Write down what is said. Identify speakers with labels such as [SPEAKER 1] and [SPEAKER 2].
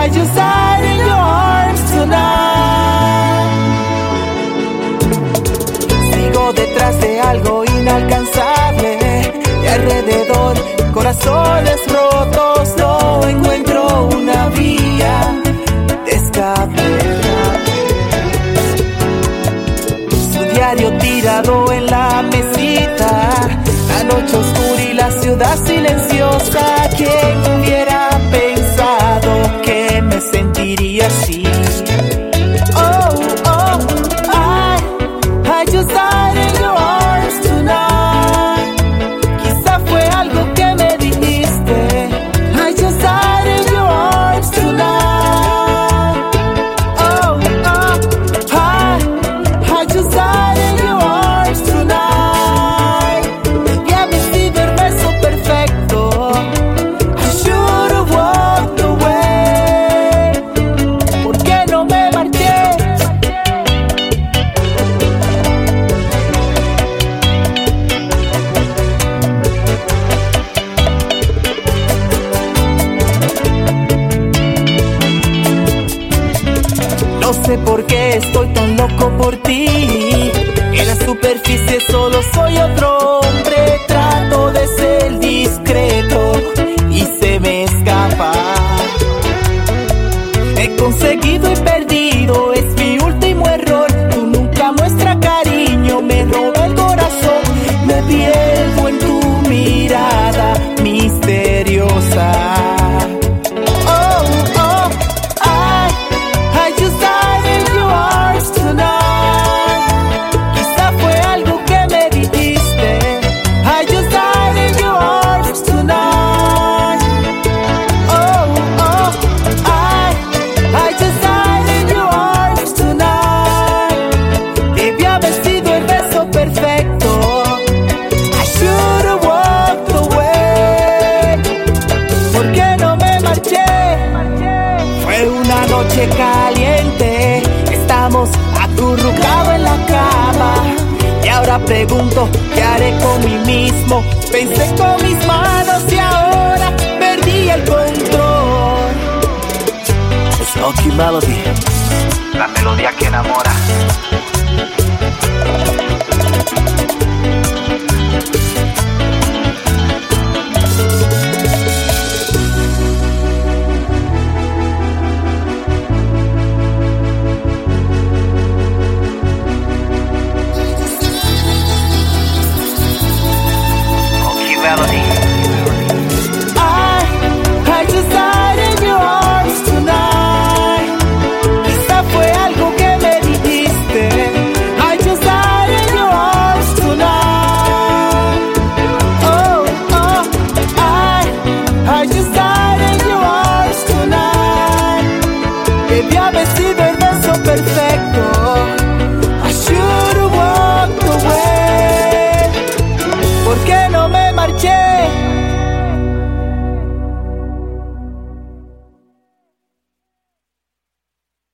[SPEAKER 1] I just died in your arms tonight. Sigo detrás de algo inalcanzable, de alrededor corazones rotos. No encuentro una vía de escape. Su diario tirado en la mesita, la noche oscura y la ciudad silenciosa. ¿Quién hubiera pensado que me sentiría así? Oh, oh, I just died in your arms tonight. Quizá fue algo que me dijiste. I just died in your arms tonight. Oh, oh, I just died in your arms tonight. Ya me sido el beso perfecto. I should have walked away. ¿Por qué no me marché? No sé por qué estoy tan loco por ti. En la superficie solo soy otro hombre. Trato de ser discreto y se me escapa. He conseguido y perdido, es mi último error. Tú nunca muestras cariño, me roba el corazón. Me pierdo en tu mirada misteriosa. Oh, oh, I just died in your arms tonight. Quizá fue algo que me dijiste. I just died in your arms tonight. Oh, oh, I just died in your arms tonight. Debía haber sido el beso perfecto. I should have walked away. ¿Por qué no me marché? Fue una noche caliente, estamos acurrucados en la cama. Y ahora pregunto, ¿qué haré con mí mismo? Pensé con mis manos y ahora perdí el control.
[SPEAKER 2] Es Oki Melody, la melodía que enamora.